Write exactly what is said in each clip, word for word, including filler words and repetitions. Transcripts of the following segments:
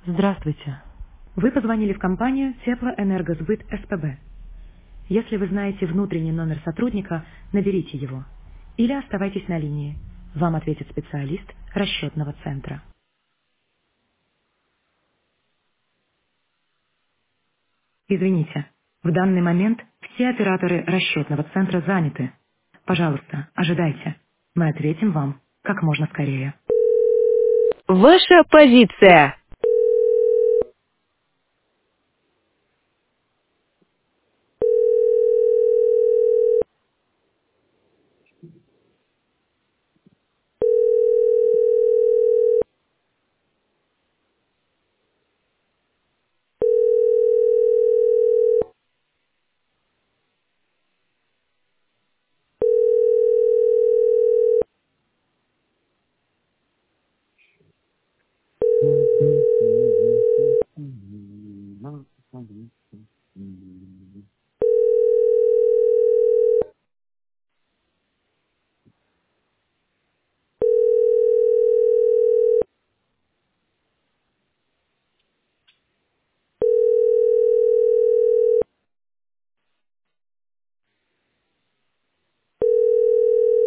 Здравствуйте. Вы позвонили в компанию Теплоэнергосбыт СПБ. Если вы знаете внутренний номер сотрудника, наберите его. Или оставайтесь на линии. Вам ответит специалист расчетного центра. Извините, в данный момент все операторы расчетного центра заняты. Пожалуйста, ожидайте. Мы ответим вам как можно скорее. Ваша позиция.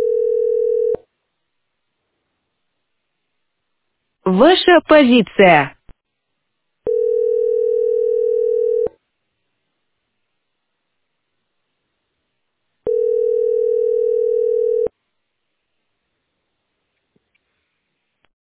Ваша позиция.